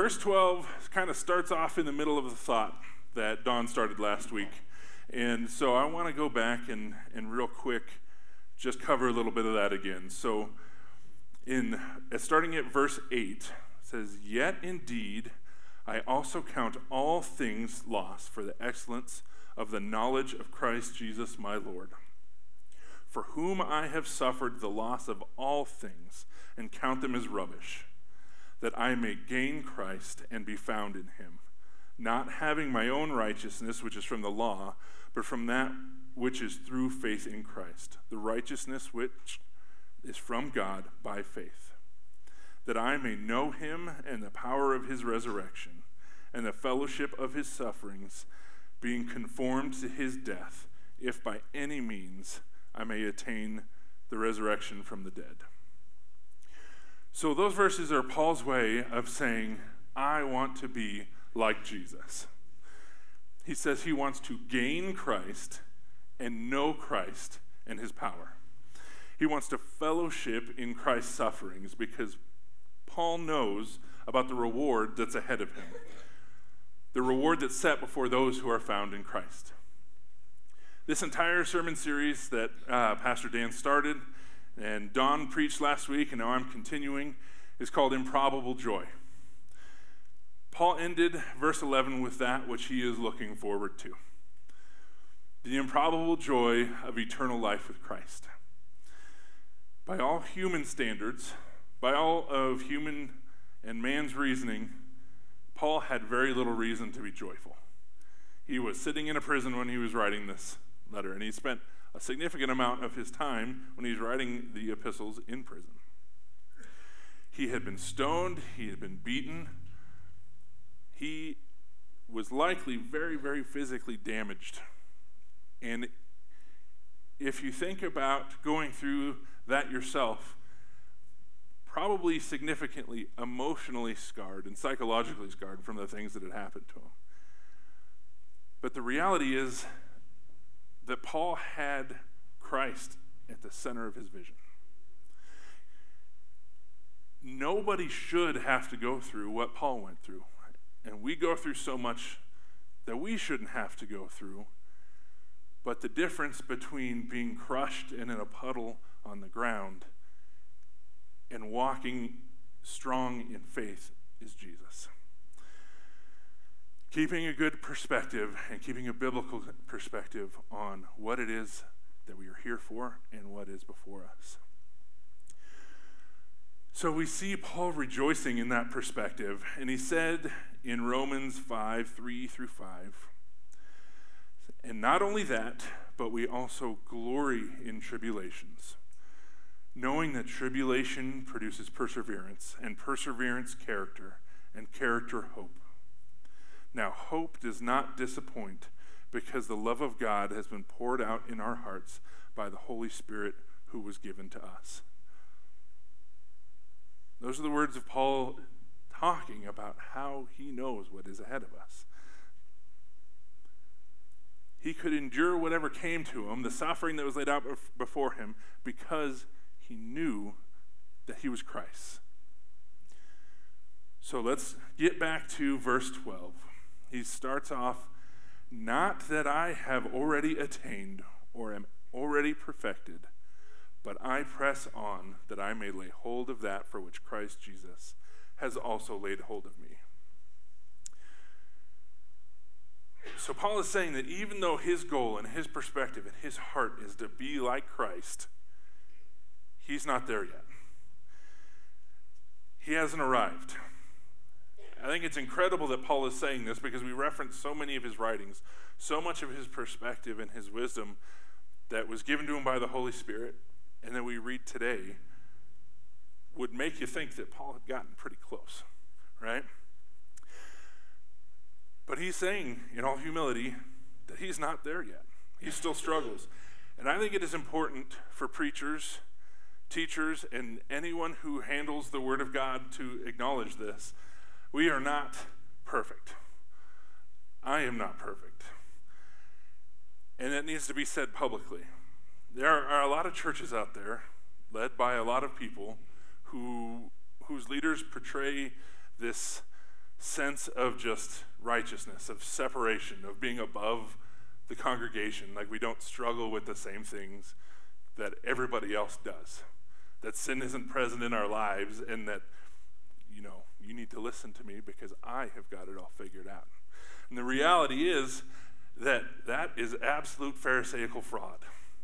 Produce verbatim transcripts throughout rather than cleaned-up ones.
verse twelve kind of starts off in the middle of the thought that Don started last week. And so I want to go back and, and real quick just cover a little bit of that again. So in uh, starting at verse eight, it says, "Yet indeed I also count all things lost for the excellence of the knowledge of Christ Jesus my Lord, for whom I have suffered the loss of all things and count them as rubbish, that I may gain Christ and be found in him, not having my own righteousness, which is from the law, but from that which is through faith in Christ, the righteousness which is from God by faith, that I may know him and the power of his resurrection, and the fellowship of his sufferings, being conformed to his death, if by any means I may attain the resurrection from the dead." So those verses are Paul's way of saying, I want to be like Jesus. He says he wants to gain Christ and know Christ and his power. He wants to fellowship in Christ's sufferings because Paul knows about the reward that's ahead of him, the reward that's set before those who are found in Christ. This entire sermon series that uh, Pastor Dan started and Don preached last week, and now I'm continuing, is called Improbable Joy. Paul ended verse eleven with that which he is looking forward to: the improbable joy of eternal life with Christ. By all human standards, by all of human and man's reasoning, Paul had very little reason to be joyful. He was sitting in a prison when he was writing this letter, and he spent a significant amount of his time when he's writing the epistles in prison. He had been stoned, he had been beaten, he was likely very, very physically damaged. And if you think about going through that yourself, probably significantly emotionally scarred and psychologically scarred from the things that had happened to him. But the reality is that Paul had Christ at the center of his vision. Nobody should have to go through what Paul went through. And we go through so much that we shouldn't have to go through. But the difference between being crushed and in a puddle on the ground and walking strong in faith is Jesus. Keeping a good perspective and keeping a biblical perspective on what it is that we are here for and what is before us. So we see Paul rejoicing in that perspective, and he said in Romans five, three through five, "And not only that, but we also glory in tribulations, knowing that tribulation produces perseverance, and perseverance character, and character hope. Now hope does not disappoint, because the love of God has been poured out in our hearts by the Holy Spirit who was given to us." Those are the words of Paul talking about how he knows what is ahead of us. He could endure whatever came to him, the suffering that was laid out before him, because he knew that he was Christ. So let's get back to verse twelve. He starts off, "Not that I have already attained or am already perfected, but I press on that I may lay hold of that for which Christ Jesus has also laid hold of me." So Paul is saying that even though his goal and his perspective and his heart is to be like Christ, he's not there yet. He hasn't arrived. I think it's incredible that Paul is saying this because we reference so many of his writings, so much of his perspective and his wisdom that was given to him by the Holy Spirit and that we read today would make you think that Paul had gotten pretty close, right? But he's saying, in all humility, that he's not there yet. He still struggles. And I think it is important for preachers, teachers, and anyone who handles the Word of God to acknowledge this. We are not perfect. I am not perfect. And it needs to be said publicly. There are a lot of churches out there, led by a lot of people, who whose leaders portray this sense of just righteousness, of separation, of being above the congregation, like we don't struggle with the same things that everybody else does, that sin isn't present in our lives, and that, you know, you need to listen to me because I have got it all figured out. And the reality is that that is absolute pharisaical fraud.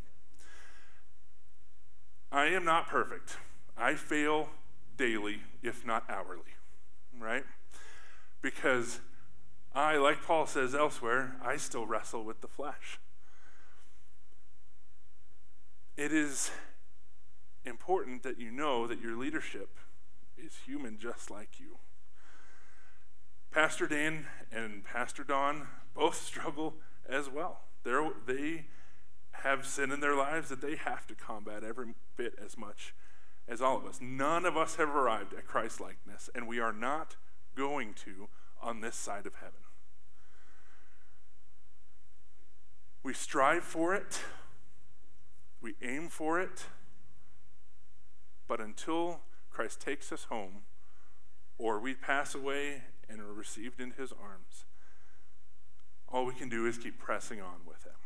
I am not perfect. I fail daily, if not hourly, right? Because I, like Paul says elsewhere, I still wrestle with the flesh. It is important that you know that your leadership is human just like you. Pastor Dan and Pastor Don both struggle as well. They're, they have sin in their lives that they have to combat every bit as much as all of us. None of us have arrived at Christ-likeness, and we are not going to on this side of heaven. We strive for it, we aim for it, but until Christ takes us home, or we pass away and are received into his arms, all we can do is keep pressing on with him.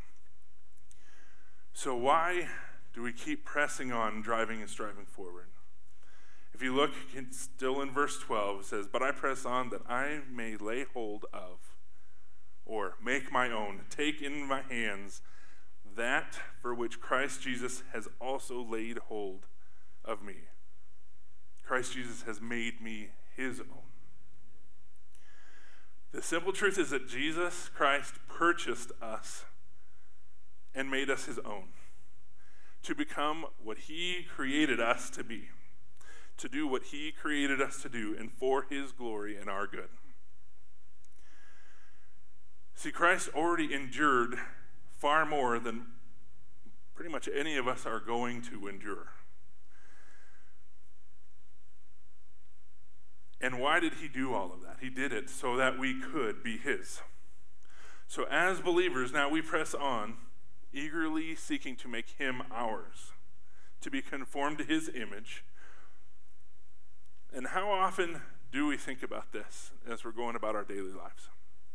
So why do we keep pressing on, driving and striving forward? If you look, it's still in verse twelve, it says, "But I press on that I may lay hold of," or make my own, take in my hands that for which Christ Jesus has also laid hold of me. Christ Jesus has made me his own. The simple truth is that Jesus Christ purchased us and made us his own, to become what he created us to be, to do what he created us to do, and for his glory and our good. See, Christ already endured far more than pretty much any of us are going to endure. And why did he do all of that? He did it so that we could be his. So as believers, now we press on, eagerly seeking to make him ours, to be conformed to his image. And how often do we think about this as we're going about our daily lives?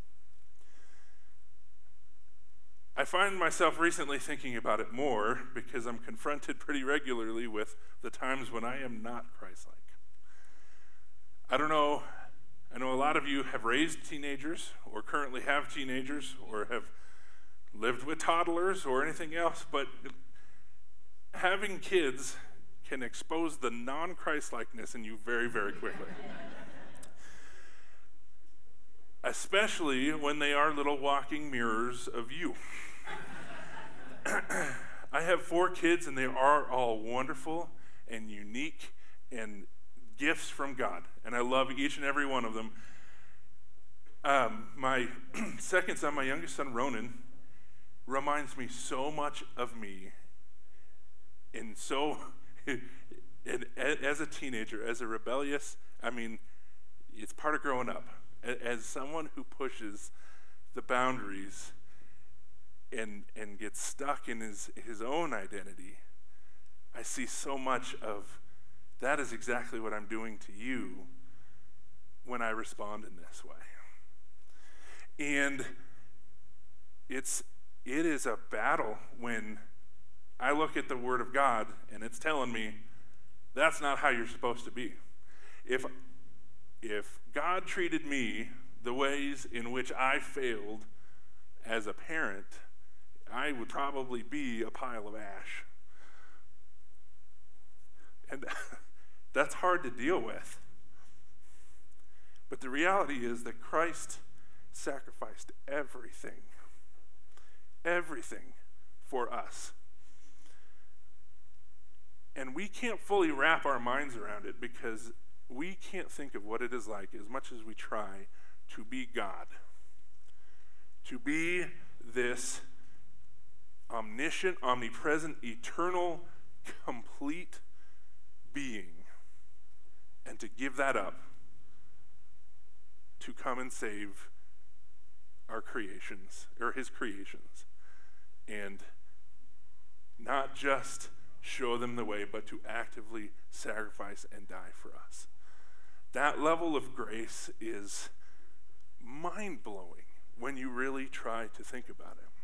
I find myself recently thinking about it more because I'm confronted pretty regularly with the times when I am not Christ-like. I don't know, I know a lot of you have raised teenagers or currently have teenagers or have lived with toddlers or anything else, but having kids can expose the non-Christ-likeness in you very, very quickly. Especially when they are little walking mirrors of you. I have four kids, and they are all wonderful and unique and gifts from God, and I love each and every one of them. Um, my second son, my youngest son, Ronan, reminds me so much of me, and so, and as a teenager, as a rebellious, I mean, it's part of growing up. As someone who pushes the boundaries and and gets stuck in his, his own identity, I see so much of that is exactly what I'm doing to you when I respond in this way. And it's it is a battle when I look at the Word of God and it's telling me that's not how you're supposed to be. If If God treated me the ways in which I failed as a parent, I would probably be a pile of ash. And that's hard to deal with. But the reality is that Christ sacrificed everything, everything for us. And we can't fully wrap our minds around it because we can't think of what it is like, as much as we try, to be God. To be this omniscient, omnipresent, eternal, complete being. And to give that up to come and save our creations, or his creations. And not just show them the way, but to actively sacrifice and die for us. That level of grace is mind-blowing when you really try to think about it.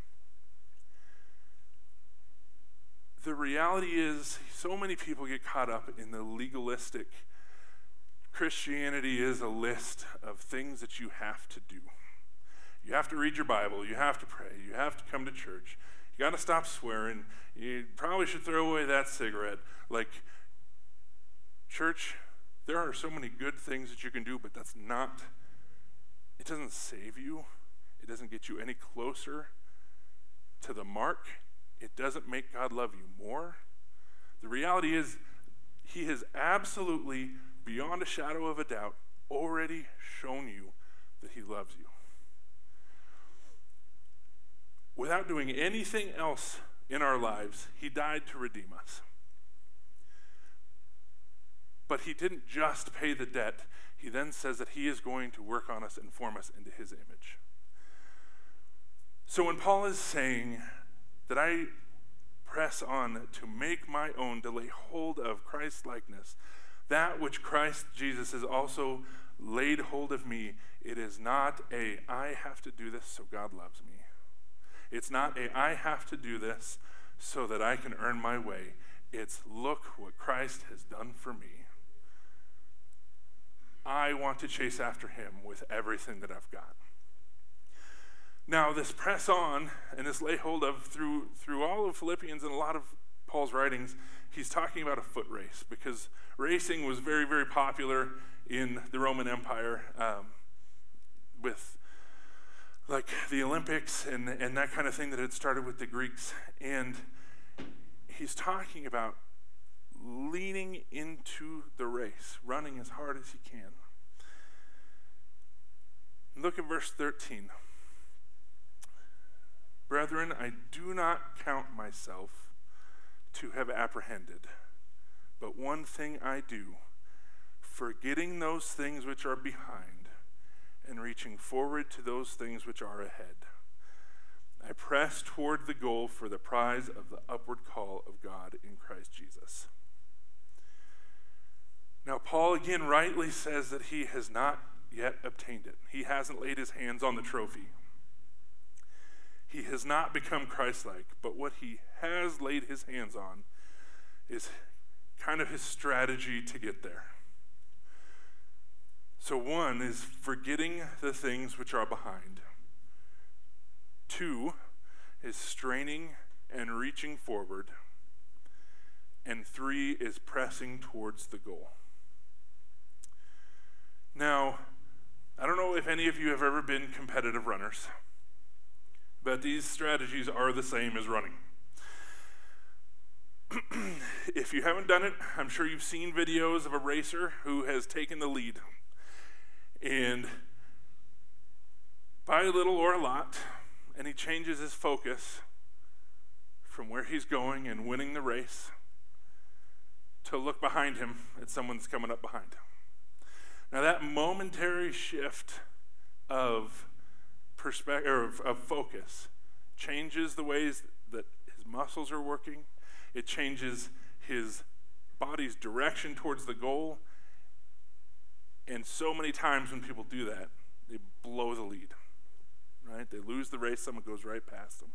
The reality is, so many people get caught up in the legalistic. Christianity is a list of things that you have to do. You have to read your Bible, you have to pray, you have to come to church, you got to stop swearing, you probably should throw away that cigarette. Like, church, there are so many good things that you can do, but that's not, it doesn't save you. It doesn't get you any closer to the mark. It doesn't make God love you more. The reality is, he has absolutely, beyond a shadow of a doubt, already shown you that he loves you. Without doing anything else in our lives, he died to redeem us. But he didn't just pay the debt. He then says that he is going to work on us and form us into his image. So when Paul is saying that I press on to make my own, to lay hold of Christ's likeness, that which Christ Jesus has also laid hold of me, it is not a, I have to do this so God loves me. It's not a, I have to do this so that I can earn my way. It's, look what Christ has done for me. I want to chase after him with everything that I've got. Now, this press on and this lay hold of, through, through all of Philippians and a lot of Paul's writings, he's talking about a foot race, because racing was very, very popular in the Roman Empire um, with like the Olympics and, and that kind of thing that had started with the Greeks. And he's talking about leaning into the race, running as hard as he can. Look at verse thirteen. Brethren, I do not count myself to have apprehended, but one thing I do, forgetting those things which are behind and reaching forward to those things which are ahead. I press toward the goal for the prize of the upward call of God in Christ Jesus. Now, Paul again rightly says that he has not yet obtained it. He hasn't laid his hands on the trophy. He has not become Christ-like, but what he has laid his hands on is kind of his strategy to get there. So one is forgetting the things which are behind. Two is straining and reaching forward. And three is pressing towards the goal. Now, I don't know if any of you have ever been competitive runners, but these strategies are the same as running. If you haven't done it, I'm sure you've seen videos of a racer who has taken the lead. And by a little or a lot, and he changes his focus from where he's going and winning the race to look behind him at someone that's coming up behind him. Now that momentary shift of perspective, or of, of focus, changes the ways that his muscles are working. It changes his body's direction towards the goal. And so many times when people do that, they blow the lead, right? They lose the race, someone goes right past them.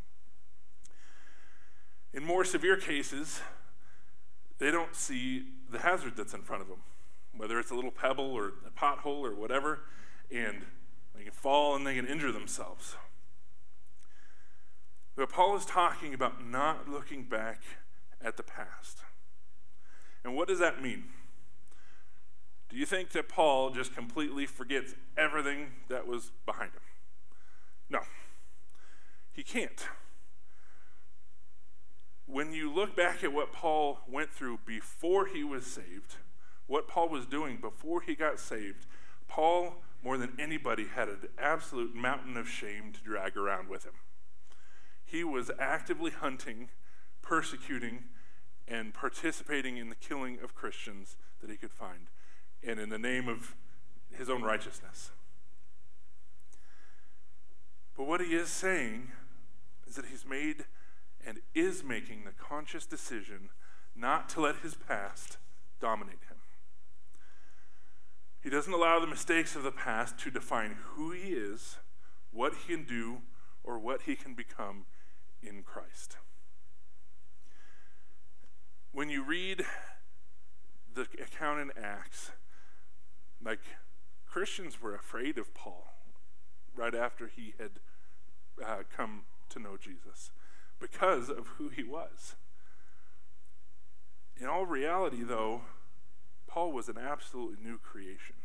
In more severe cases, they don't see the hazard that's in front of them, whether it's a little pebble or a pothole or whatever, and they can fall and they can injure themselves. But Paul is talking about not looking back at the past. And what does that mean? Do you think that Paul just completely forgets everything that was behind him? No, he can't. When you look back at what Paul went through before he was saved, what Paul was doing before he got saved, Paul, more than anybody, had an absolute mountain of shame to drag around with him. He was actively hunting, persecuting, and participating in the killing of Christians that he could find, and in the name of his own righteousness. But what he is saying is that he's made and is making the conscious decision not to let his past dominate him. He doesn't allow the mistakes of the past to define who he is, what he can do, or what he can become in Christ. When you read the account in Acts, like, Christians were afraid of Paul right after he had uh, come to know Jesus because of who he was. In all reality, though, Paul was an absolutely new creation.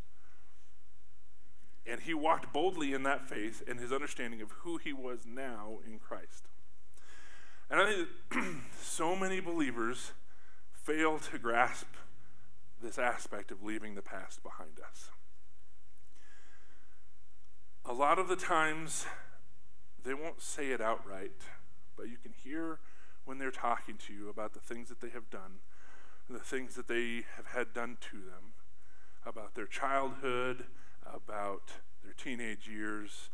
And he walked boldly in that faith and his understanding of who he was now in Christ. And I think that so many believers fail to grasp this aspect of leaving the past behind us. A lot of the times, they won't say it outright, but you can hear when they're talking to you about the things that they have done, the things that they have had done to them, about their childhood, about their teenage years,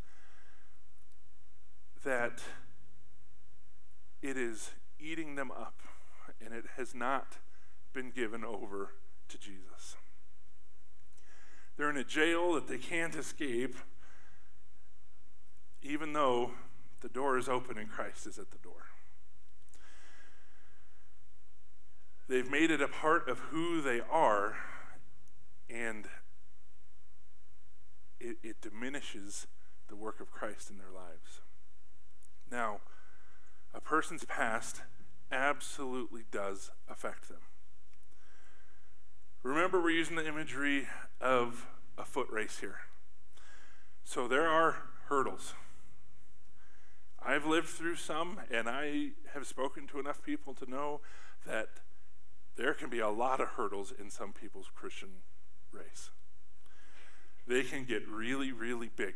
that it is eating them up, and it has not been given over to Jesus. They're in a jail that they can't escape, even though the door is open and Christ is at the door. They've made it a part of who they are, and it, it diminishes the work of Christ in their lives. Now, a person's past absolutely does affect them. Remember, we're using the imagery of a foot race here. So there are hurdles. I've lived through some, and I have spoken to enough people to know that there can be a lot of hurdles in some people's Christian race. They can get really, really big.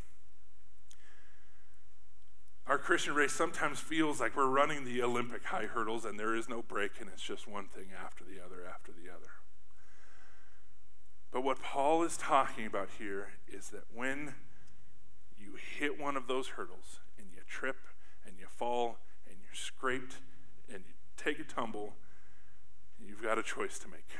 Our Christian race sometimes feels like we're running the Olympic high hurdles and there is no break and it's just one thing after the other after the other. But what Paul is talking about here is that when you hit one of those hurdles and you trip and you fall and you're scraped and you take a tumble, you've got a choice to make.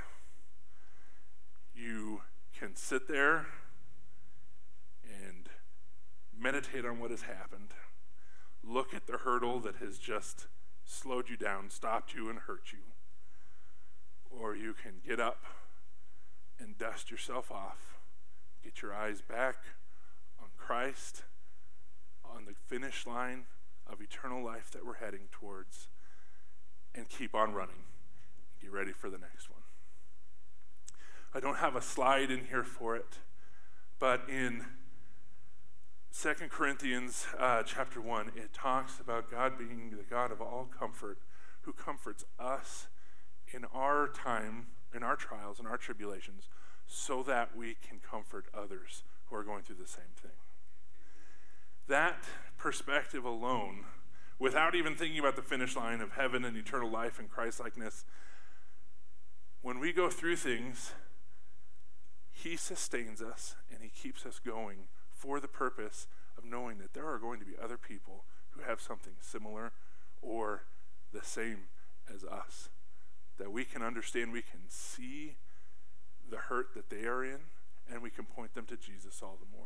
You can sit there and meditate on what has happened, look at the hurdle that has just slowed you down, stopped you, and hurt you, or you can get up and dust yourself off, get your eyes back on Christ, on the finish line of eternal life that we're heading towards, and keep on running. Get ready for the next one. I don't have a slide in here for it, but in Second Corinthians uh, chapter one, it talks about God being the God of all comfort, who comforts us in our time, in our trials, in our tribulations, so that we can comfort others who are going through the same thing. That perspective alone, without even thinking about the finish line of heaven and eternal life and Christ-likeness, when we go through things, he sustains us and he keeps us going for the purpose of knowing that there are going to be other people who have something similar or the same as us, that we can understand, we can see the hurt that they are in, and we can point them to Jesus all the more.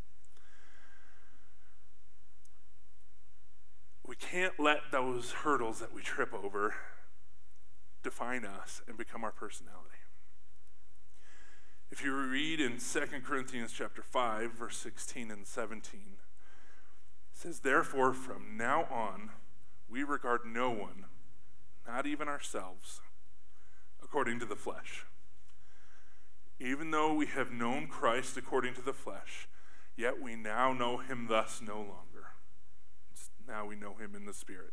We can't let those hurdles that we trip over define us and become our personality. If you read in Second Corinthians chapter five, verse sixteen and seventeen, it says, "Therefore, from now on, we regard no one, not even ourselves, according to the flesh. Even though we have known Christ according to the flesh, yet we now know him thus no longer. Now we know him in the Spirit.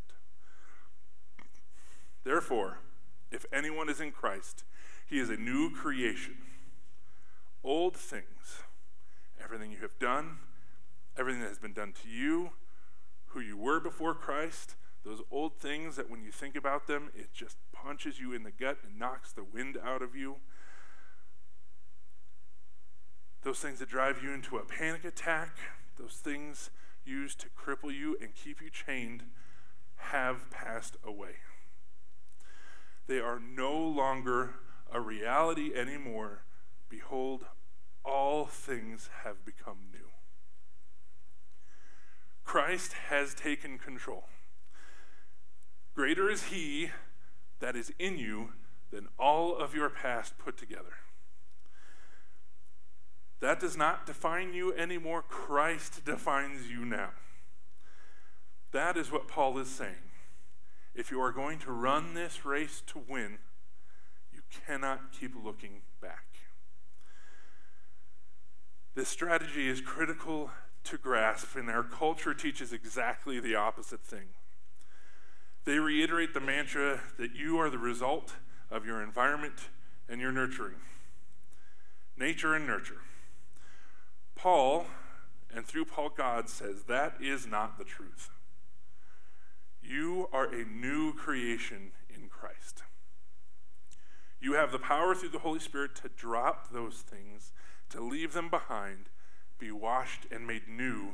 Therefore, if anyone is in Christ, he is a new creation. Old things, everything you have done, everything that has been done to you, who you were before Christ, those old things that when you think about them, it just punches you in the gut and knocks the wind out of you. Those things that drive you into a panic attack, those things used to cripple you and keep you chained, have passed away. They are no longer a reality anymore. Behold, all things have become new. Christ has taken control. Greater is he that is in you than all of your past put together. That does not define you anymore. Christ defines you now. That is what Paul is saying. If you are going to run this race to win, you cannot keep looking back. This strategy is critical to grasp, and our culture teaches exactly the opposite thing. They reiterate the mantra that you are the result of your environment and your nurturing. Nature and nurture. Paul, and through Paul God, says that is not the truth. You are a new creation in Christ. You have the power through the Holy Spirit to drop those things, to leave them behind, be washed and made new,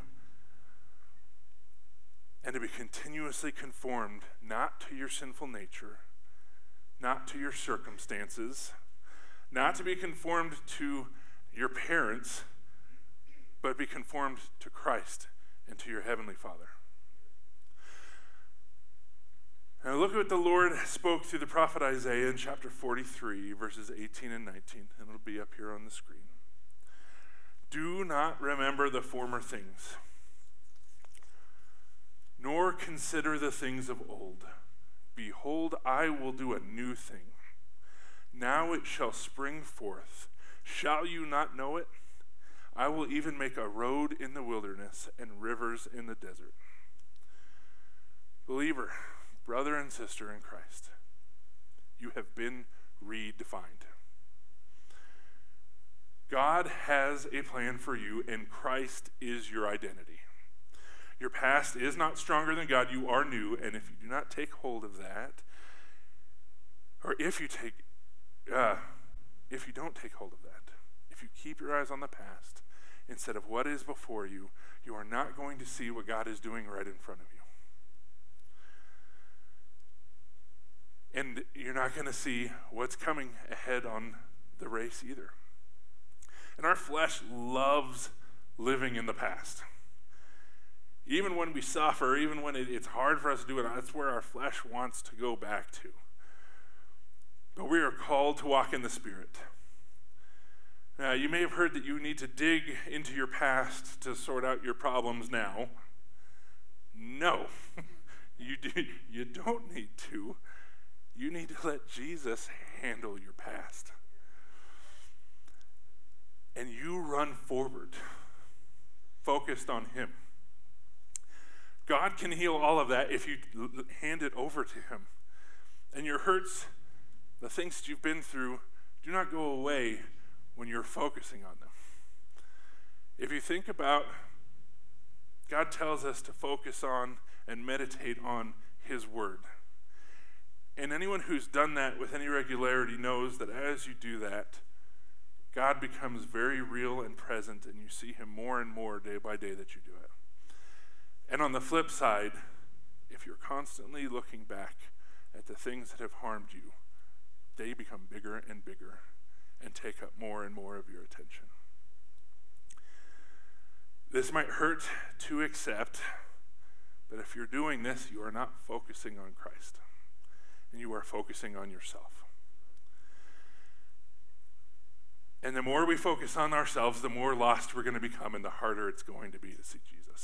and to be continuously conformed not to your sinful nature, not to your circumstances, not to be conformed to your parents, but be conformed to Christ and to your Heavenly Father. Now look at what the Lord spoke through the prophet Isaiah in chapter forty-three, verses eighteen and nineteen, and it'll be up here on the screen. Do not remember the former things, nor consider the things of old. Behold, I will do a new thing. Now it shall spring forth. Shall you not know it? I will even make a road in the wilderness and rivers in the desert. Believer, brother and sister in Christ, you have been redefined. God has a plan for you, and Christ is your identity. Your past is not stronger than God. You are new, and if you do not take hold of that, or if you take, uh, if you don't take hold of that, if you keep your eyes on the past instead of what is before you, you are not going to see what God is doing right in front of you. And you're not going to see what's coming ahead on the race either. And our flesh loves living in the past. Even when we suffer, even when it, it's hard for us to do it, that's where our flesh wants to go back to. But we are called to walk in the Spirit. Now, you may have heard that you need to dig into your past to sort out your problems now. No, you do, you don't need to. You need to let Jesus handle your past. And you run forward, focused on him. God can heal all of that if you hand it over to him. And your hurts, the things that you've been through, do not go away when you're focusing on them. If you think about, God tells us to focus on and meditate on his word. And anyone who's done that with any regularity knows that as you do that, God becomes very real and present, and you see him more and more day by day that you do it. And on the flip side, if you're constantly looking back at the things that have harmed you, they become bigger and bigger and take up more and more of your attention. This might hurt to accept, but if you're doing this, you are not focusing on Christ, and you are focusing on yourself. And the more we focus on ourselves, the more lost we're going to become, and the harder it's going to be to see Jesus.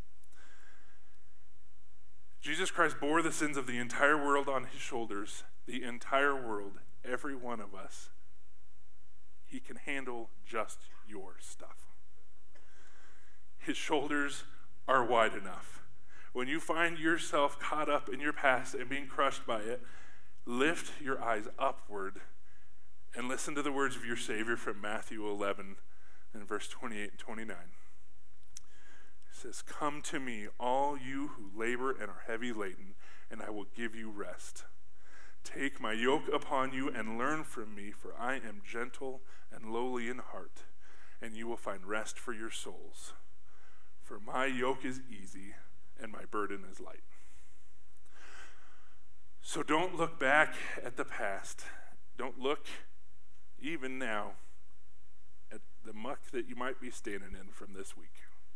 Jesus Christ bore the sins of the entire world on his shoulders, the entire world, every one of us. He can handle just your stuff. His shoulders are wide enough. When you find yourself caught up in your past and being crushed by it, lift your eyes upward and listen to the words of your Savior from Matthew eleven and verse twenty-eight and twenty-nine. It says, "Come to me, all you who labor and are heavy laden, and I will give you rest. Take my yoke upon you and learn from me, for I am gentle and lowly in heart, and you will find rest for your souls. For my yoke is easy and my burden is light." So don't look back at the past. Don't look even now at the muck that you might be standing in from this week.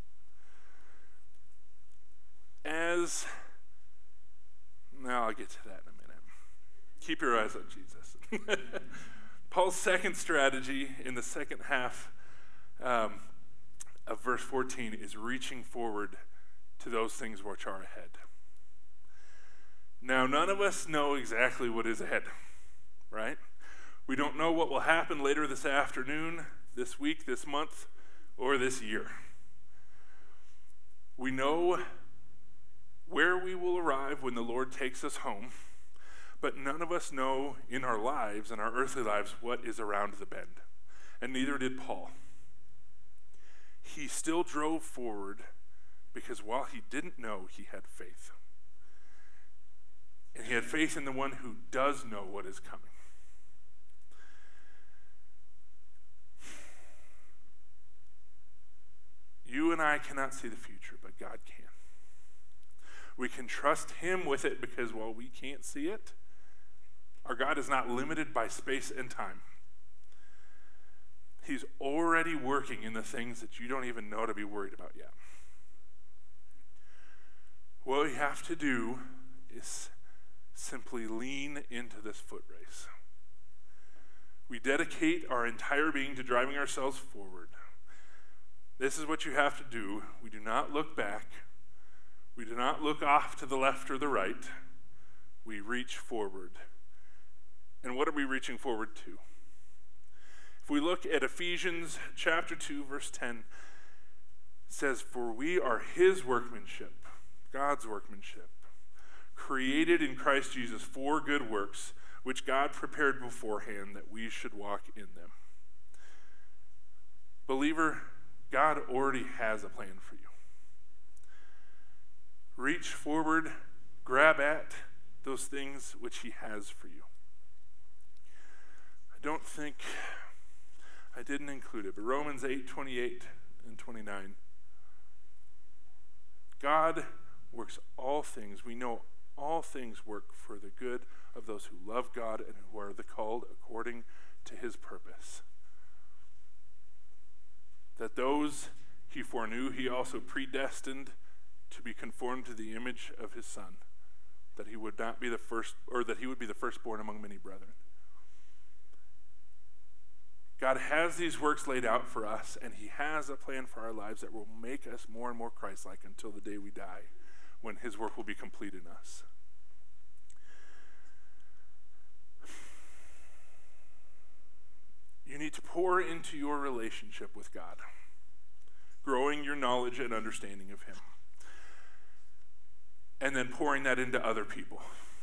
As, now I'll get to that in a minute. Keep your eyes on Jesus. Paul's second strategy in the second half um, of verse fourteen is reaching forward to those things which are ahead. Now, none of us know exactly what is ahead, right? We don't know what will happen later this afternoon, this week, this month, or this year. We know where we will arrive when the Lord takes us home, but none of us know in our lives, in our earthly lives, what is around the bend. And neither did Paul. He still drove forward because while he didn't know, he had faith. And he had faith in the one who does know what is coming. You and I cannot see the future, but God can. We can trust him with it because while we can't see it, our God is not limited by space and time. He's already working in the things that you don't even know to be worried about yet. What we have to do is simply lean into this foot race. We dedicate our entire being to driving ourselves forward. This is what you have to do. We do not look back. We do not look off to the left or the right. We reach forward. And what are we reaching forward to? If we look at Ephesians chapter two, verse ten, it says, "For we are his workmanship," God's workmanship, "created in Christ Jesus for good works, which God prepared beforehand that we should walk in them." Believer, God already has a plan for you. Reach forward, grab at those things which he has for you. I don't think I didn't include it, but Romans eight, twenty-eight and twenty-nine. God works all things. We know all things work for the good of those who love God and who are the called according to his purpose. That those he foreknew, he also predestined to be conformed to the image of his Son, that he would not be the first, or that he would be the firstborn among many brethren. God has these works laid out for us, and he has a plan for our lives that will make us more and more Christ-like until the day we die, when his work will be complete in us. You need to pour into your relationship with God, growing your knowledge and understanding of him, and then pouring that into other people.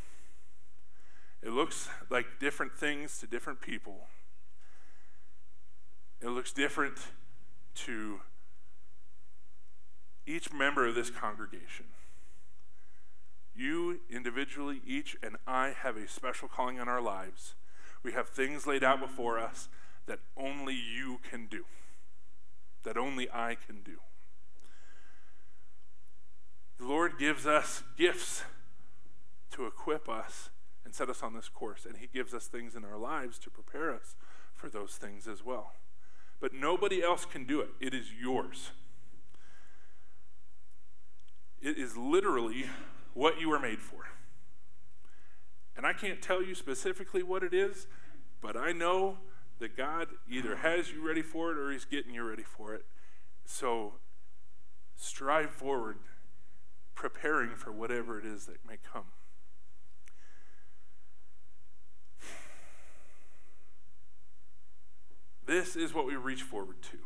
It looks like different things to different people. It looks different to each member of this congregation. You individually, each and I, have a special calling on our lives. We have things laid out before us that only you can do, that only I can do. The Lord gives us gifts to equip us and set us on this course, and he gives us things in our lives to prepare us for those things as well. But nobody else can do it. It is yours. It is literally what you were made for. And I can't tell you specifically what it is, but I know that God either has you ready for it or he's getting you ready for it. So strive forward, preparing for whatever it is that may come. This is what we reach forward to.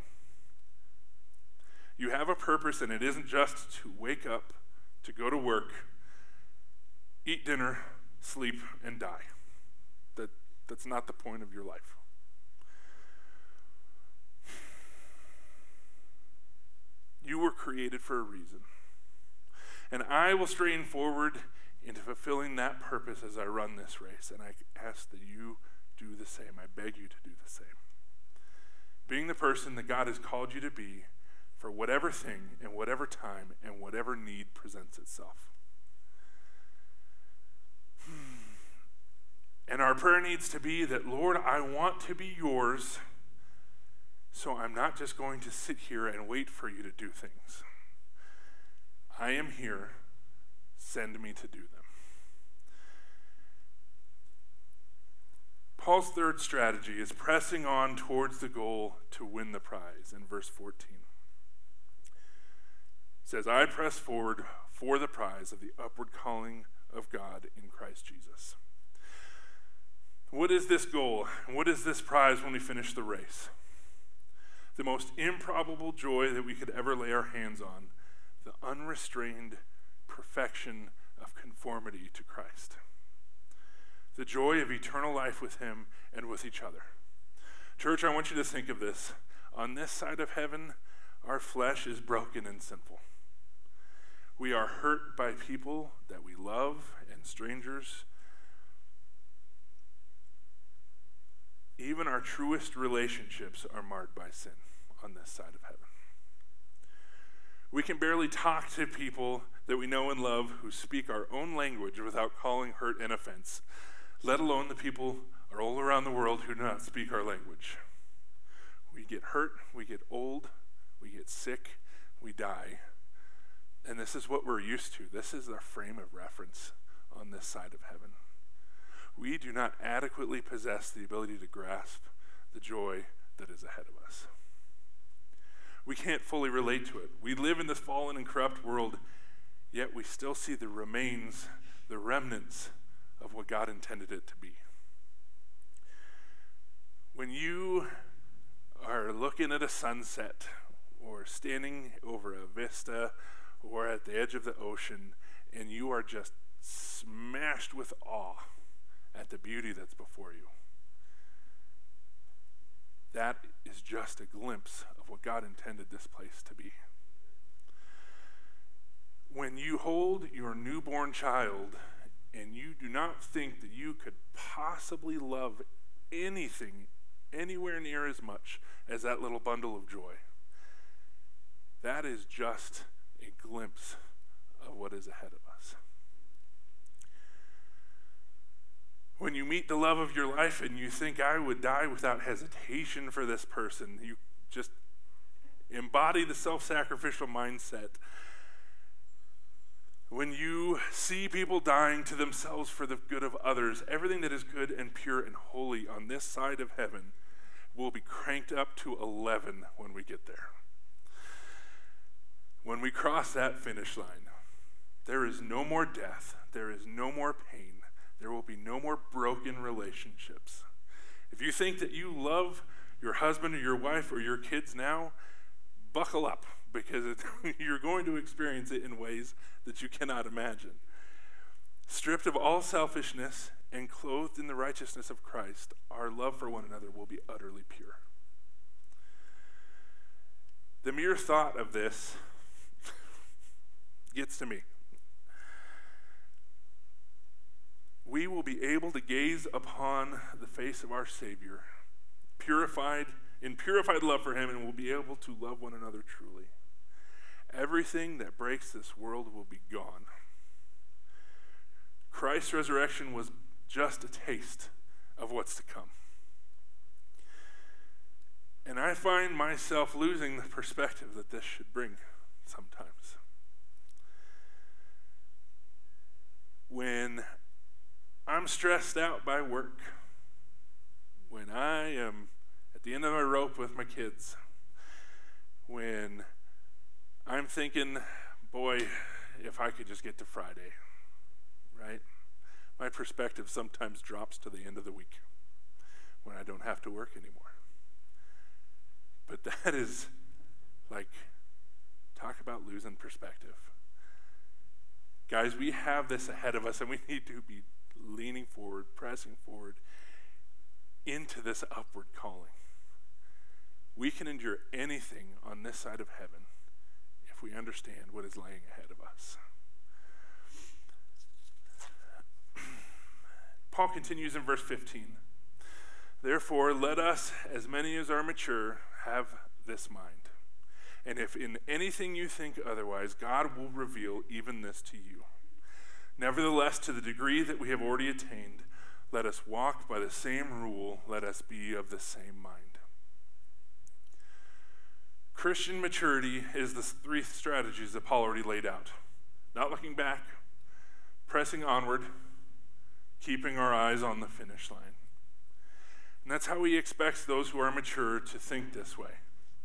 You have a purpose, and it isn't just to wake up, to go to work, eat dinner, sleep, and die. That, that's not the point of your life. You were created for a reason. And I will strain forward into fulfilling that purpose as I run this race. And I ask that you do the same. I beg you to do the same. Being the person that God has called you to be for whatever thing and whatever time and whatever need presents itself. And our prayer needs to be that, Lord, I want to be yours So I'm not just going to sit here and wait for you to do things. I am here. Send me to do them. Paul's third strategy is pressing on towards the goal to win the prize in verse fourteen. It says, I press forward for the prize of the upward calling of God in Christ Jesus. What is this goal? What is this prize when we finish the race? The most improbable joy that we could ever lay our hands on, the unrestrained perfection of conformity to Christ. The joy of eternal life with him and with each other. Church, I want you to think of this. On this side of heaven, our flesh is broken and sinful. We are hurt by people that we love and strangers. Even our truest relationships are marred by sin on this side of heaven. We can barely talk to people that we know and love who speak our own language without calling hurt and offense, let alone the people all around the world who do not speak our language. We get hurt, we get old, we get sick, we die. And this is what we're used to. This is our frame of reference on this side of heaven. We do not adequately possess the ability to grasp the joy that is ahead of us. We can't fully relate to it. We live in this fallen and corrupt world, yet we still see the remains, the remnants of what God intended it to be. When you are looking at a sunset or standing over a vista or at the edge of the ocean and you are just smashed with awe at the beauty that's before you, that is just a glimpse of what God intended this place to be. When you hold your newborn child and you do not think that you could possibly love anything anywhere near as much as that little bundle of joy, that is just a glimpse of what is ahead of us. When you meet the love of your life and you think, I would die without hesitation for this person, you just embody the self-sacrificial mindset. When you see people dying to themselves for the good of others, everything that is good and pure and holy on this side of heaven will be cranked up to eleven when we get there. When we cross that finish line, there is no more death, there is no more pain, there will be no more broken relationships. If you think that you love your husband or your wife or your kids now, buckle up, because it, you're going to experience it in ways that you cannot imagine. Stripped of all selfishness and clothed in the righteousness of Christ, our love for one another will be utterly pure. The mere thought of this gets to me. We will be able to gaze upon the face of our Savior, purified, in purified love for him, and we'll be able to love one another truly. Everything that breaks this world will be gone. Christ's resurrection was just a taste of what's to come. And I find myself losing the perspective that this should bring sometimes. When I'm stressed out by work, when I am at the end of my rope with my kids, when I'm thinking, boy, if I could just get to Friday, right? My perspective sometimes drops to the end of the week when I don't have to work anymore. But that is like, talk about losing perspective. Guys, we have this ahead of us, and we need to be leaning forward, pressing forward into this upward calling. We can endure anything on this side of heaven if we understand what is laying ahead of us. Paul continues in verse fifteen. Therefore, let us, as many as are mature, have this mind. And if in anything you think otherwise, God will reveal even this to you. Nevertheless, to the degree that we have already attained, let us walk by the same rule, let us be of the same mind. Christian maturity is the three strategies that Paul already laid out. Not looking back, pressing onward, keeping our eyes on the finish line. And that's how he expects those who are mature to think this way.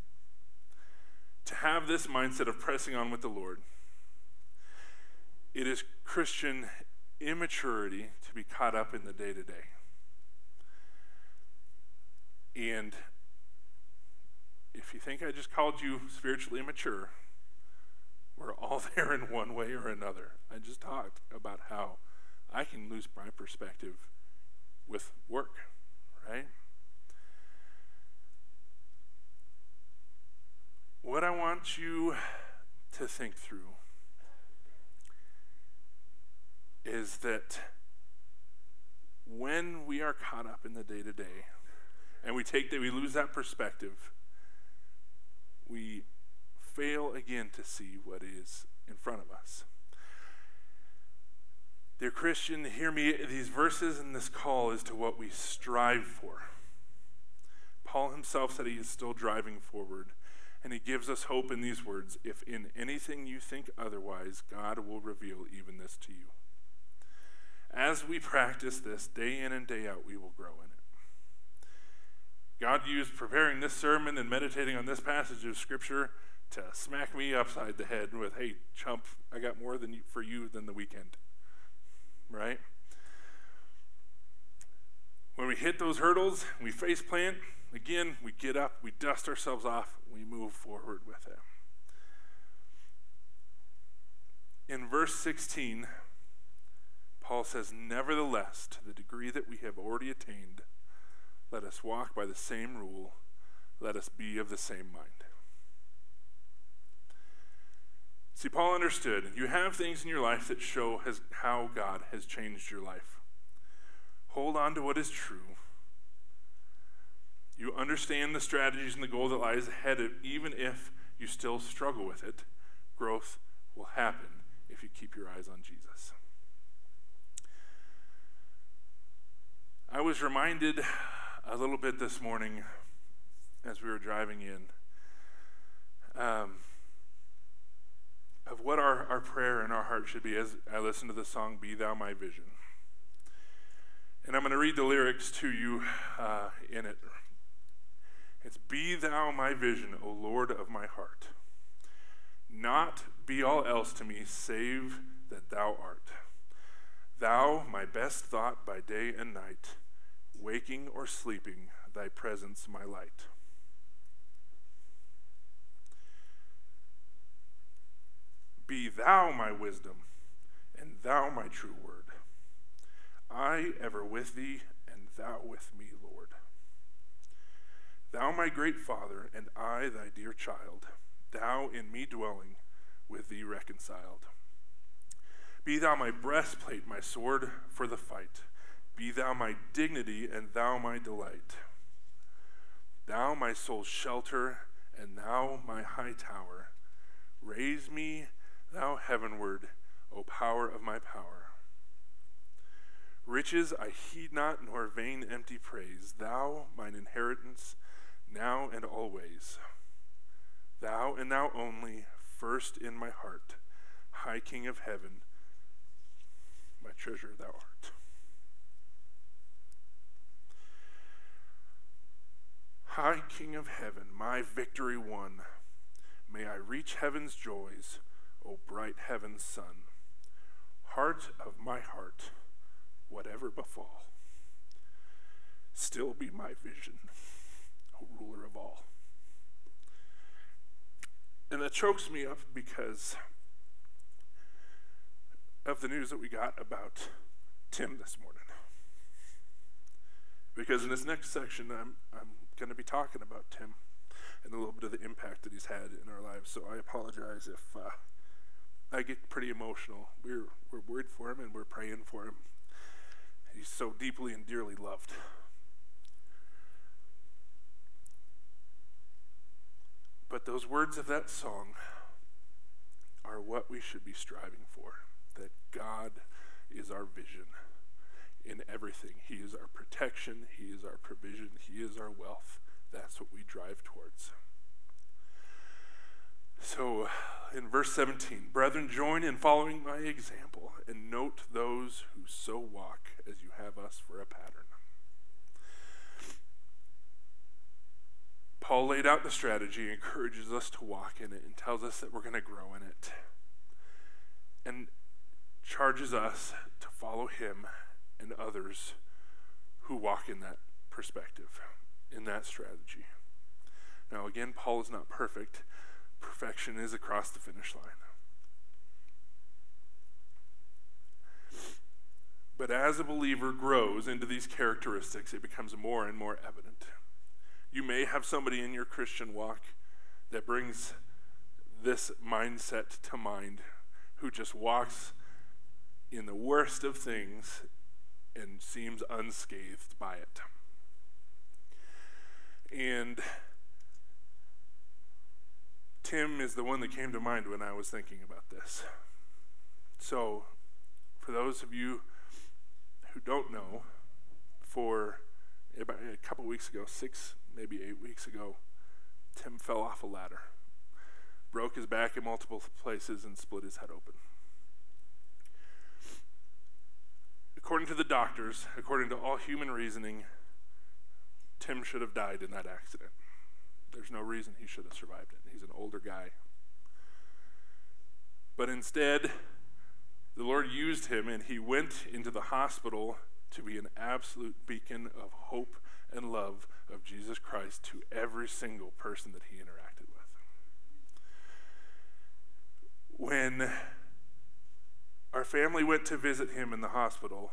To have this mindset of pressing on with the Lord. It is Christian immaturity to be caught up in the day-to-day. And if you think I just called you spiritually immature, we're all there in one way or another. I just talked about how I can lose my perspective with work, right? What I want you to think through is that when we are caught up in the day-to-day and we take that, we lose that perspective, we fail again to see what is in front of us. Dear Christian, hear me, these verses and this call is to what we strive for. Paul himself said he is still driving forward, and he gives us hope in these words: if in anything you think otherwise, God will reveal even this to you. As we practice this day in and day out, we will grow in it. God used preparing this sermon and meditating on this passage of Scripture to smack me upside the head with, hey, chump, I got more than you, for you than the weekend. Right? When we hit those hurdles, we face plant, again, we get up, we dust ourselves off, we move forward with it. In verse sixteen, Paul says, nevertheless, to the degree that we have already attained, let us walk by the same rule, let us be of the same mind. See, Paul understood, you have things in your life that show has, how God has changed your life. Hold on to what is true. You understand the strategies and the goal that lies ahead of, even if you still struggle with it, growth will happen if you keep your eyes on Jesus. I was reminded a little bit this morning as we were driving in um, of what our, our prayer and our heart should be as I listen to the song, Be Thou My Vision. And I'm going to read the lyrics to you uh, in it. It's, be thou my vision, O Lord of my heart. Not be all else to me, save that thou art. Thou, my best thought by day and night, waking or sleeping, thy presence my light. Be thou my wisdom, and thou my true word. I ever with thee, and thou with me, Lord. Thou my great Father, and I thy dear child, thou in me dwelling, with thee reconciled. Be thou my breastplate, my sword for the fight. Be thou my dignity, and thou my delight. Thou my soul's shelter, and thou my high tower. Raise me, thou heavenward, O power of my power. Riches I heed not, nor vain empty praise. Thou mine inheritance, now and always. Thou and thou only, first in my heart, high King of heaven, my treasure thou art. High King of heaven, my victory won, may I reach heaven's joys, O bright heaven's sun. Heart of my heart, whatever befall, still be my vision, O ruler of all. And that chokes me up because of the news that we got about Tim this morning. Because in this next section, I'm, I'm going to be talking about Tim and a little bit of the impact that he's had in our lives. So I apologize if uh, I get pretty emotional. We're we're worried for him and we're praying for him. He's so deeply and dearly loved. But those words of that song are what we should be striving for. That God is our vision in everything. He is our protection. He is our provision. He is our wealth. That's what we drive towards. So in verse seventeen, brethren, join in following my example and note those who so walk as you have us for a pattern. Paul laid out the strategy, encourages us to walk in it, and tells us that we're going to grow in it. And charges us to follow him and others who walk in that perspective, in that strategy. Now again, Paul is not perfect. Perfection is across the finish line. But as a believer grows into these characteristics, it becomes more and more evident. You may have somebody in your Christian walk that brings this mindset to mind, who just walks in the worst of things and seems unscathed by it. And Tim is the one that came to mind when I was thinking about this. So, for those of you who don't know, for about a couple weeks ago, six, maybe eight weeks ago, Tim fell off a ladder, broke his back in multiple places, and split his head open. According to the doctors, according to all human reasoning, Tim should have died in that accident. There's no reason he should have survived it. He's an older guy. But instead, the Lord used him, and he went into the hospital to be an absolute beacon of hope and love of Jesus Christ to every single person that he interacted with. When our family went to visit him in the hospital,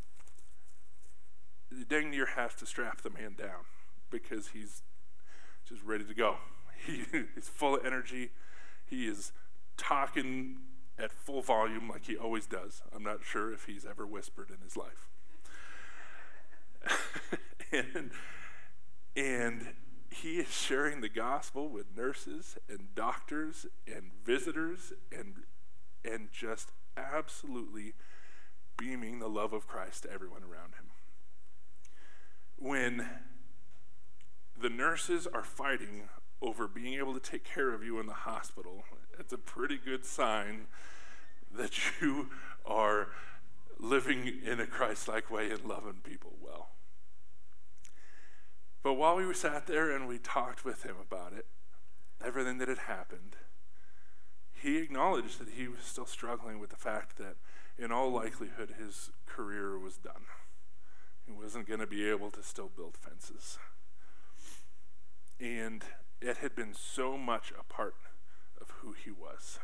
you dang near have to strap the man down because he's just ready to go. He is full of energy. He is talking at full volume like he always does. I'm not sure if he's ever whispered in his life. and, and he is sharing the gospel with nurses and doctors and visitors and, and just absolutely beaming the love of Christ to everyone around him. When the nurses are fighting over being able to take care of you in the hospital, it's a pretty good sign that you are living in a Christ-like way and loving people well. But while we sat there and we talked with him about it, everything that had happened, he acknowledged that he was still struggling with the fact that in all likelihood his career was done. He wasn't going to be able to still build fences. And it had been so much a part of who he was.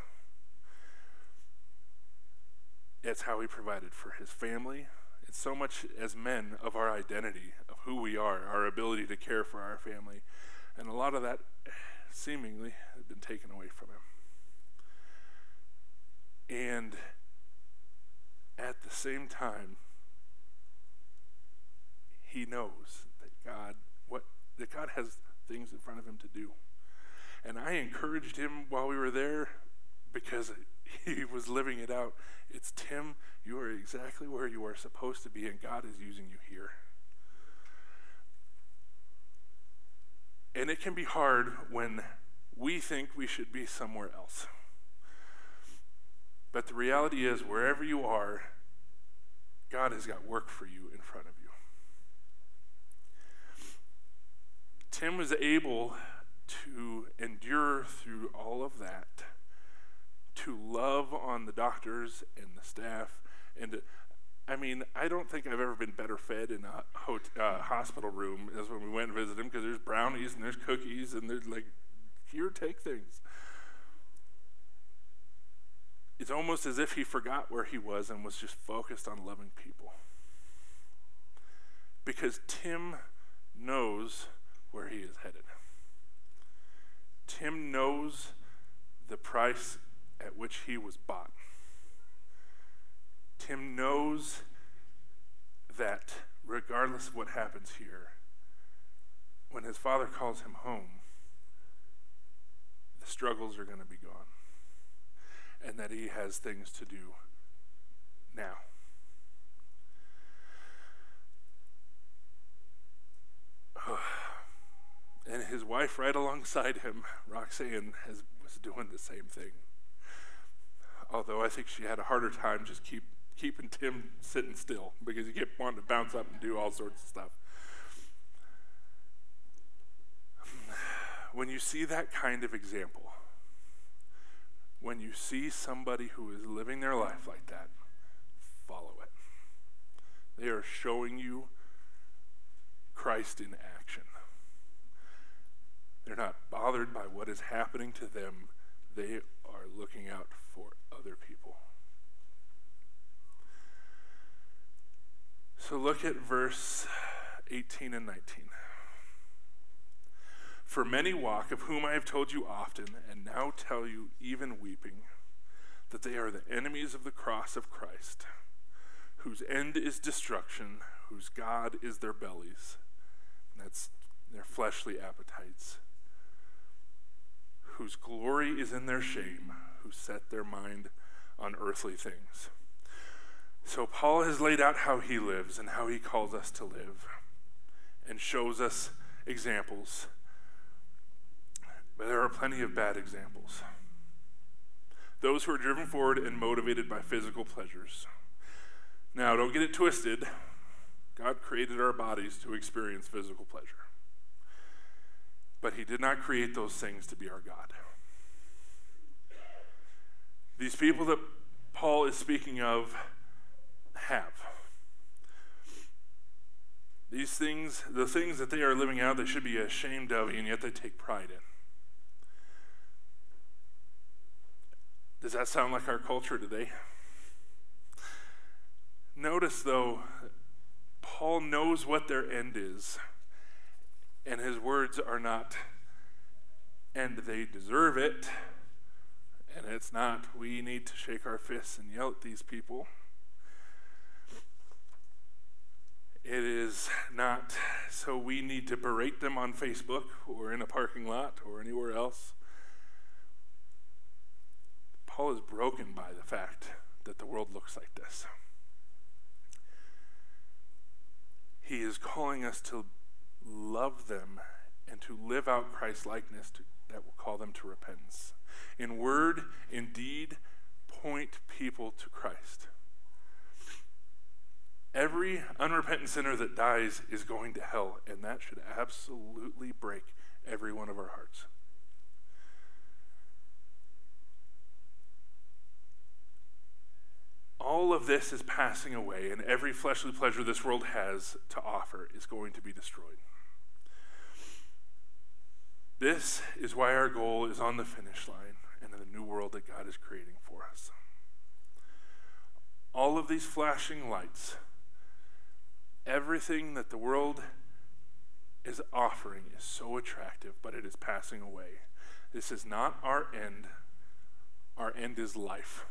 It's how he provided for his family. It's so much as men of our identity, of who we are, our ability to care for our family. And a lot of that seemingly had been taken away from him. And at the same time, he knows that God, what that God has things in front of him to do. And I encouraged him while we were there because he was living it out. It's Tim, you are exactly where you are supposed to be, and God is using you here. And it can be hard when we think we should be somewhere else. But the reality is, wherever you are, God has got work for you in front of you. Tim was able to endure through all of that, to love on the doctors and the staff. And to, I mean, I don't think I've ever been better fed in a hot, uh, hospital room as when we went and visited him, because there's brownies and there's cookies and there's like, here, take things. It's almost as if he forgot where he was and was just focused on loving people. Because Tim knows where he is headed. Tim knows the price at which he was bought. Tim knows that regardless of what happens here, when his father calls him home, the struggles are going to be gone. And that he has things to do now. And his wife right alongside him, Roxanne, has, was doing the same thing. Although I think she had a harder time just keep keeping Tim sitting still because he kept wanting to bounce up and do all sorts of stuff. When you see that kind of example, when you see somebody who is living their life like that, follow it. They are showing you Christ in action. They're not bothered by what is happening to them. They are looking out for other people. So look at verse eighteen and nineteen. For many walk, of whom I have told you often, and now tell you even weeping, that they are the enemies of the cross of Christ, whose end is destruction, whose God is their bellies. And that's their fleshly appetites. Whose glory is in their shame, who set their mind on earthly things. So Paul has laid out how he lives and how he calls us to live and shows us examples. But there are plenty of bad examples. Those who are driven forward and motivated by physical pleasures. Now, don't get it twisted. God created our bodies to experience physical pleasure. But he did not create those things to be our God. These people that Paul is speaking of have. These things, the things that they are living out, they should be ashamed of, and yet they take pride in. Does that sound like our culture today? Notice, though, Paul knows what their end is, and his words are not, and they deserve it, and it's not, we need to shake our fists and yell at these people. It is not, so we need to berate them on Facebook or in a parking lot or anywhere else. Paul is broken by the fact that the world looks like this. He is calling us to love them and to live out Christ's likeness to, that will call them to repentance. In word, in deed, point people to Christ. Every unrepentant sinner that dies is going to hell, and that should absolutely break every one of our hearts. All of this is passing away, and every fleshly pleasure this world has to offer is going to be destroyed. This is why our goal is on the finish line and in the new world that God is creating for us. All of these flashing lights, everything that the world is offering is so attractive, but it is passing away. This is not our end. Our end is life.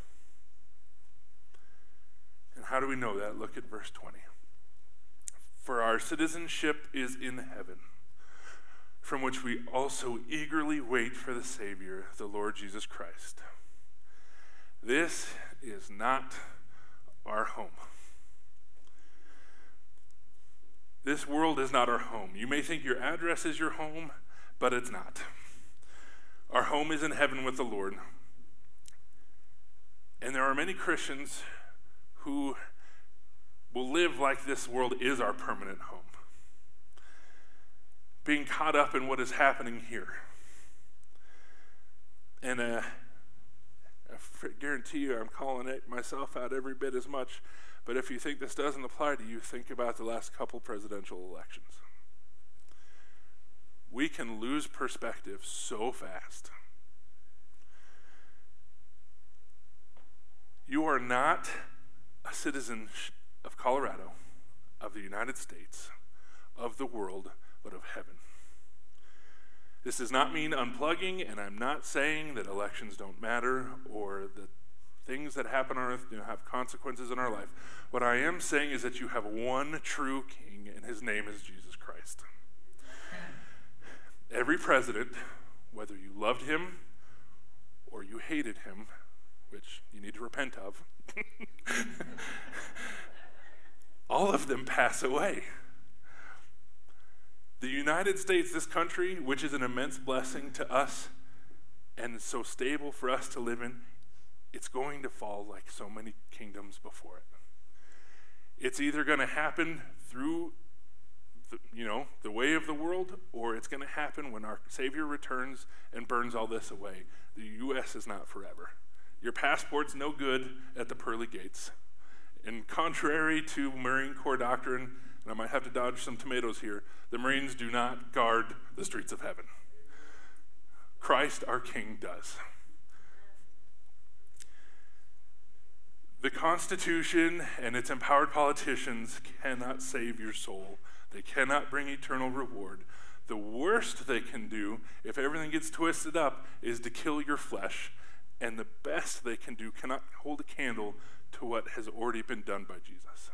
And how do we know that? Look at verse twenty. For our citizenship is in heaven, from which we also eagerly wait for the Savior, the Lord Jesus Christ. This is not our home. This world is not our home. You may think your address is your home, but it's not. Our home is in heaven with the Lord. And there are many Christians who will live like this world is our permanent home, being caught up in what is happening here. And uh, I guarantee you I'm calling it myself out every bit as much, but if you think this doesn't apply to you, think about the last couple presidential elections. We can lose perspective so fast. You are not a citizen of Colorado, of the United States, of the world, but of heaven. This does not mean unplugging, and I'm not saying that elections don't matter or that things that happen on earth, you know, have consequences in our life. What I am saying is that you have one true king, and his name is Jesus Christ. Every president, whether you loved him or you hated him, which you need to repent of, all of them pass away. The United States, this country, which is an immense blessing to us and so stable for us to live in, it's going to fall like so many kingdoms before it. It's either going to happen through, the, you know, the way of the world, or it's going to happen when our Savior returns and burns all this away. The U S is not forever. Your passport's no good at the pearly gates. And contrary to Marine Corps doctrine, and I might have to dodge some tomatoes here, the Marines do not guard the streets of heaven. Christ, our King, does. The Constitution and its empowered politicians cannot save your soul. They cannot bring eternal reward. The worst they can do, if everything gets twisted up, is to kill your flesh. And the best they can do cannot hold a candle to what has already been done by Jesus.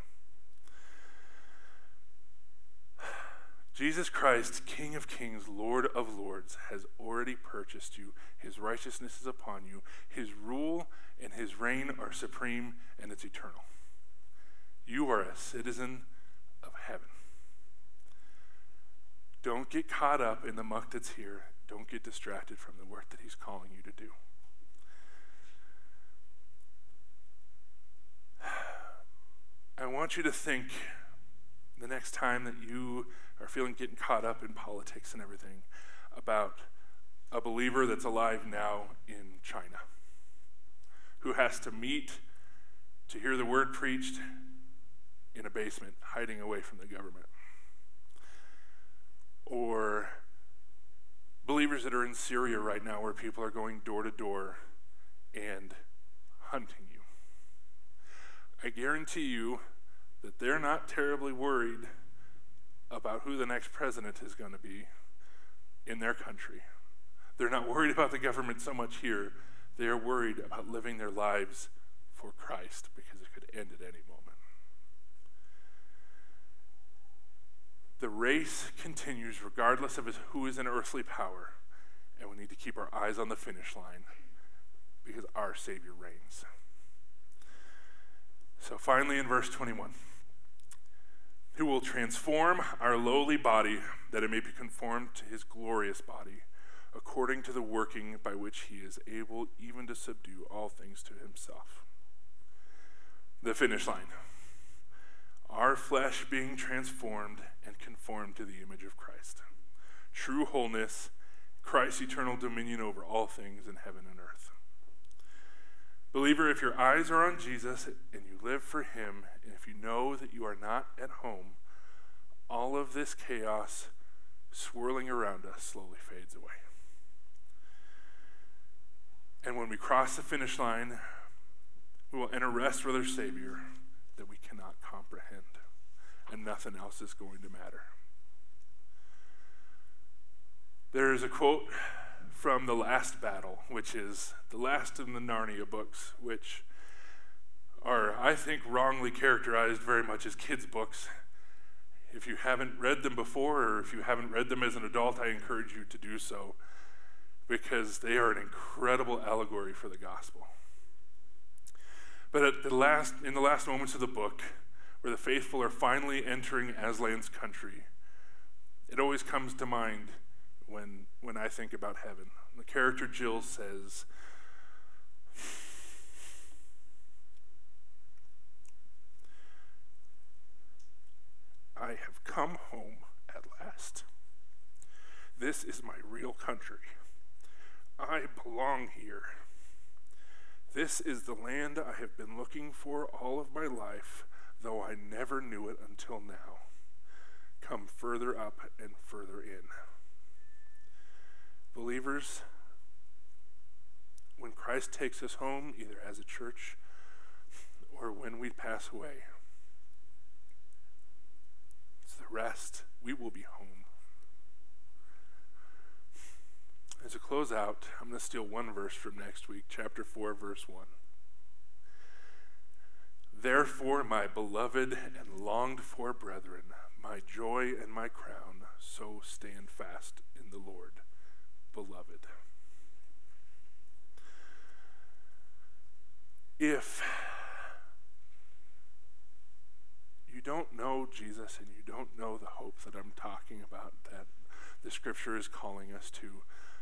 Jesus Christ, King of Kings, Lord of Lords, has already purchased you. His righteousness is upon you. His rule and his reign are supreme, and it's eternal. You are a citizen of heaven. Don't get caught up in the muck that's here. Don't get distracted from the work that he's calling you to do. I want you to think the next time that you are feeling getting caught up in politics and everything about a believer that's alive now in China who has to meet to hear the word preached in a basement, hiding away from the government. Or believers that are in Syria right now where people are going door to door and hunting you. I guarantee you that they're not terribly worried about who the next president is going to be in their country. They're not worried about the government so much here. They are worried about living their lives for Christ because it could end at any moment. The race continues regardless of who is in earthly power, and we need to keep our eyes on the finish line because our Savior reigns. So finally in verse twenty-one, who will transform our lowly body that it may be conformed to his glorious body, according to the working by which he is able even to subdue all things to himself. The finish line. Our flesh being transformed and conformed to the image of Christ. True wholeness, Christ's eternal dominion over all things in heaven and earth. Believer, if your eyes are on Jesus and you live for him, and if you know that you are not at home, all of this chaos swirling around us slowly fades away. And when we cross the finish line, we will enter rest with our Savior that we cannot comprehend, and nothing else is going to matter. There is a quote from The Last Battle, which is the last in the Narnia books, which are, I think, wrongly characterized very much as kids' books. If you haven't read them before, or if you haven't read them as an adult, I encourage you to do so, because they are an incredible allegory for the gospel. But at the last, in the last moments of the book, where the faithful are finally entering Aslan's country, it always comes to mind when, when I think about heaven. The character Jill says, I have come home at last. This is my real country. I belong here. This is the land I have been looking for all of my life, though I never knew it until now. Come further up and further in. Believers, when Christ takes us home, either as a church or when we pass away, it's the rest. We will be home. As a close out, I'm going to steal one verse from next week, chapter four, verse one. Therefore, my beloved and longed for brethren, my joy and my crown, so stand fast in the Lord, beloved. If you don't know know Jesus and you don't know the hope that I'm talking about, that the scripture is calling us to,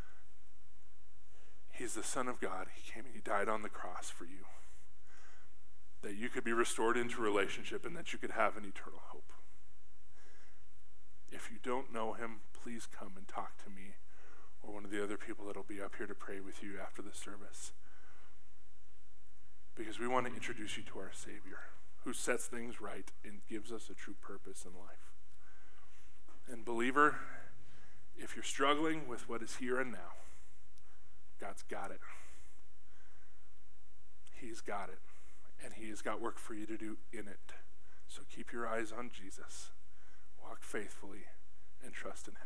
he's the Son of God. He came and he died on the cross for you, that you could be restored into relationship and that you could have an eternal hope. If you don't know him, please come and talk to me or one of the other people that will be up here to pray with you after the service. Because we want to introduce you to our Savior, who sets things right and gives us a true purpose in life. And believer, if you're struggling with what is here and now, God's got it. He's got it. And he has got work for you to do in it. So keep your eyes on Jesus. Walk faithfully and trust in him.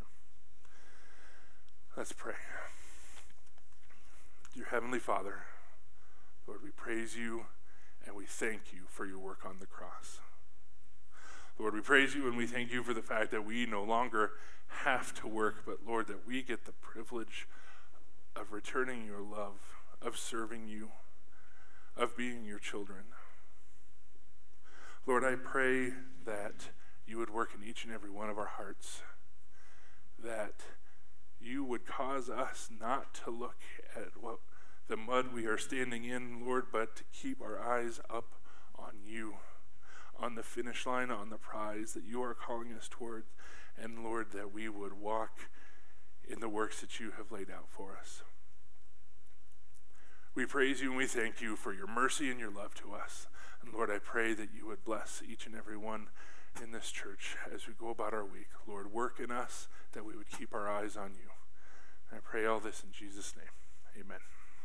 Let's pray. Dear Heavenly Father, Lord, we praise you and we thank you for your work on the cross. Lord, we praise you and we thank you for the fact that we no longer have to work, but Lord, that we get the privilege of returning your love, of serving you, of being your children. Lord, I pray that you would work in each and every one of our hearts, that you would cause us not to look at what the mud we are standing in, Lord, but to keep our eyes up on you, on the finish line, on the prize that you are calling us towards, and Lord, that we would walk in the works that you have laid out for us. We praise you and we thank you for your mercy and your love to us. And Lord, I pray that you would bless each and every one in this church as we go about our week. Lord, work in us that we would keep our eyes on you. And I pray all this in Jesus' name. Amen.